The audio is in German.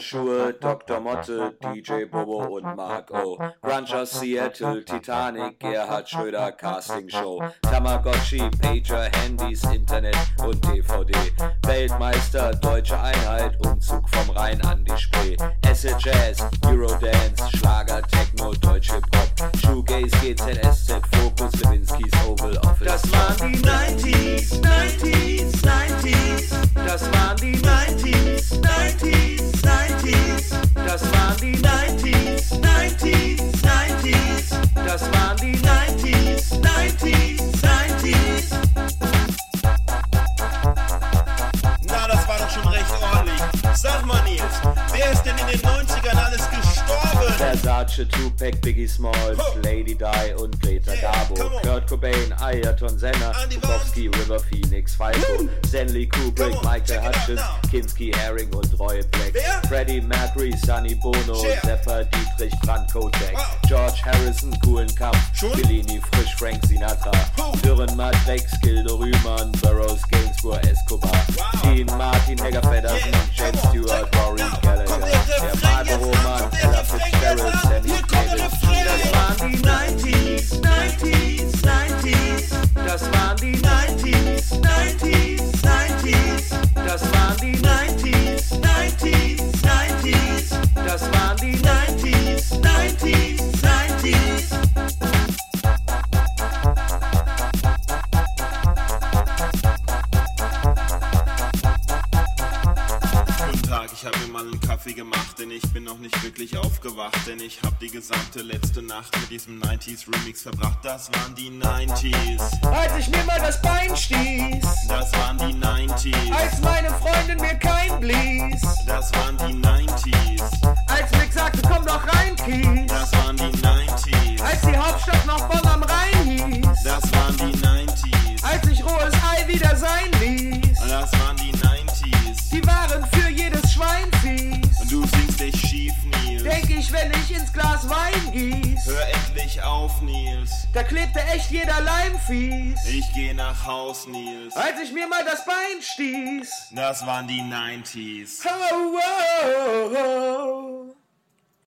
Schuhe, Dr. Motte, DJ Bobo und Mark O. Grunge aus Seattle, Titanic, Gerhard Schröder, Castingshow. Tamagotchi, Pager, Handys, Internet und DVD. Weltmeister, deutsche Einheit, Umzug vom Rhein an die Spree. Acid Jazz, Eurodance, Schlager, Techno, deutsche Pop. Shoegaze, GZSZ, Focus, Lewinsky's Oval Office. Das waren die 90s, 90s, 90s. Das waren die 90s, 90s, 90s. Das waren die 90s, 90s, 90s. Das waren die 90s, 90s, 90s. Na, das war doch schon recht ordentlich. Sag mal, Nils, wer ist denn in den 90ern alles gestorben? Versace, Tupac, Biggie Smalls, Lady Di und Greta Garbo. Kurt Cobain, Ayrton Senna, Bukowski, River Phoenix, Falco, Stanley Kubrick, Michael Hutchins, Kinski, Haring und Roy Black. Freddie Mercury, Sonny Bono, Zappa, Dietrich, Brandt, Kotek. George Harrison, Coolen Kampf, Bellini, Frisch, Frank Sinatra. Dürrenmatt, Rex, Gildo Rühmann, Burroughs, Gainsbourg, Escobar. Dean Martin, Hegger Feddersen, James Stewart, Rory Gallagher. Der Marlboro-Mann, Ella Fitzgerald, Sammy Davis. Das waren die 90s, 90s, 90s. Das waren die 90s, 90s, 90s. Das waren die 90s, 90s, 90s. Das waren die 90s, 90s, 90s. Ich habe mir mal einen Kaffee gemacht, denn ich bin noch nicht wirklich aufgewacht, denn ich habe die gesamte letzte Nacht mit diesem 90s Remix verbracht. Das waren die 90s. Als ich mir mal das Bein stieß, Das waren die 90s. als meine Freundin mir kein blies, Das waren die 90s. als Nick sagte, komm doch rein, Kies, Das waren die 90s. als die Hauptstadt noch Bonn am Rhein hieß, Das waren die 90s. als ich rohes Ei wieder sein ließ, Das waren die 90s. die waren für jedes Schwein fies. Und du singst echt schief, Nils. Denk ich, wenn ich ins Glas Wein gieß, Hör endlich auf, Nils. da klebte echt jeder Leim fies. Ich geh nach Haus, Nils. Als ich mir mal das Bein stieß, Das waren die 90s. oh, oh, oh, oh.